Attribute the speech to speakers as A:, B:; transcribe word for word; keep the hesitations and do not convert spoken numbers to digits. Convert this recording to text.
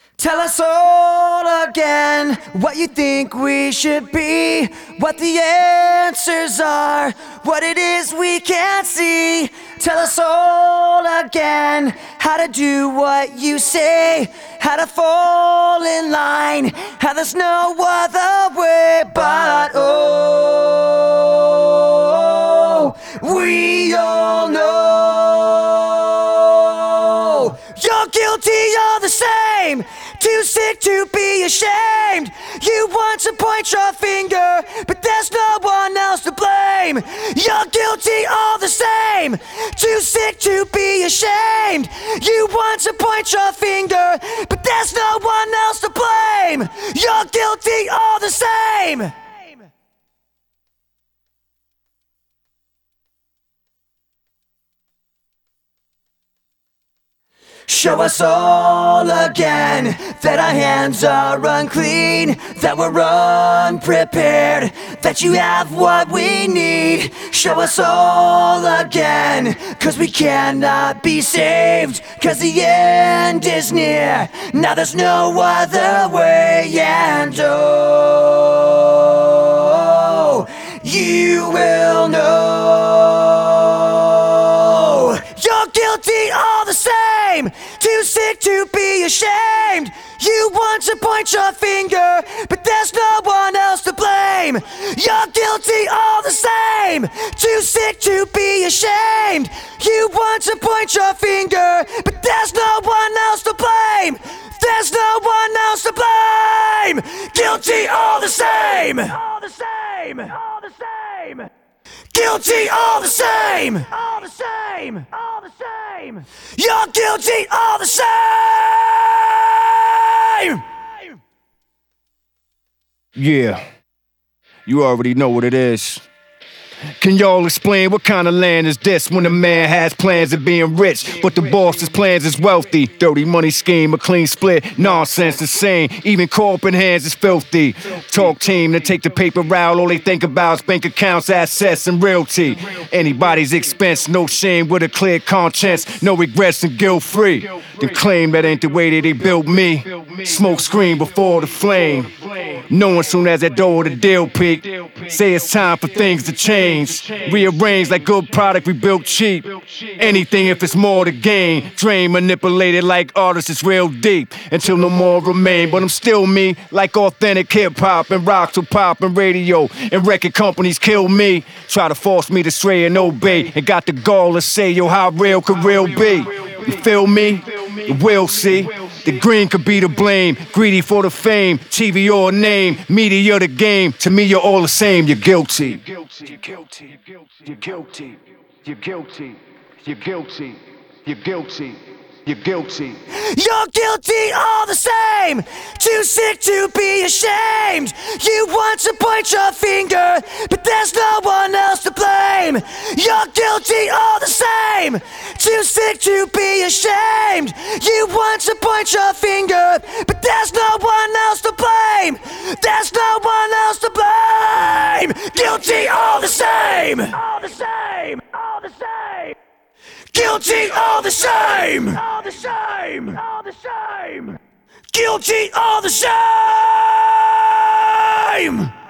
A: Tell us all again what you think we should be, what the answers are, what it is we can't see. Tell us all again how to do what you say, how to fall in line, how there's no other way. But oh, we all know you're guilty all the same, too sick to be ashamed. You want to point your finger, but there's no one else to blame. You're guilty all the same, too sick to be ashamed. You want to point your finger, but there's no one else to blame. You're guilty all the same. Show us all again that our hands are unclean, that we're unprepared, that you have what we need. Show us all again, cause we cannot be saved, cause the end is near. Now there's no other way, and oh, you will know you're guilty all the same, too sick to be ashamed. You want to point your finger, but there's no one else to blame. You're guilty all the same, too sick to be ashamed. You want to point your finger, but there's no one else to blame. There's no one else to blame. Guilty all the same. All the same. All the same. Guilty all the same. All the same. All the same. You're guilty all the same.
B: Yeah, you already know what it is. Can y'all explain what kind of land is this when a man has plans of being rich, but the boss's plans is wealthy? Dirty money scheme, a clean split, nonsense, insane. Even corporate hands is filthy. Talk team to take the paper route, all they think about is bank accounts, assets, and realty. Anybody's expense, no shame with a clear conscience, no regrets and guilt free. Then claim that ain't the way that they built me. Smoke screen before the flame. Knowing soon as that door to the deal peak, say it's time for things to change. Rearrange like good product we built cheap. Anything if it's more to gain. Drain manipulated like artists, it's real deep. Until no more remain. But I'm still me, like authentic hip-hop and rock to pop and radio. And record companies kill me. Try to force me to stray and obey. And got the gall to say, yo, how real could real be? You feel me? We'll see. The green could be to blame, greedy for the fame, T V or name, media the game. To me, you're all the same. You're guilty. You're guilty. You're guilty. You're guilty. You're guilty. You're guilty. You're guilty. You're guilty.
A: You're guilty all the same, too sick to be ashamed. You want to point your finger, but there's no one else to blame. You're guilty all the same, too sick to be ashamed. You want to point your finger, but there's no one else to blame. There's no one else to blame. Guilty all the same. All the same. All the same. Guilty all the same. All the same. All the same. Guilty all the same.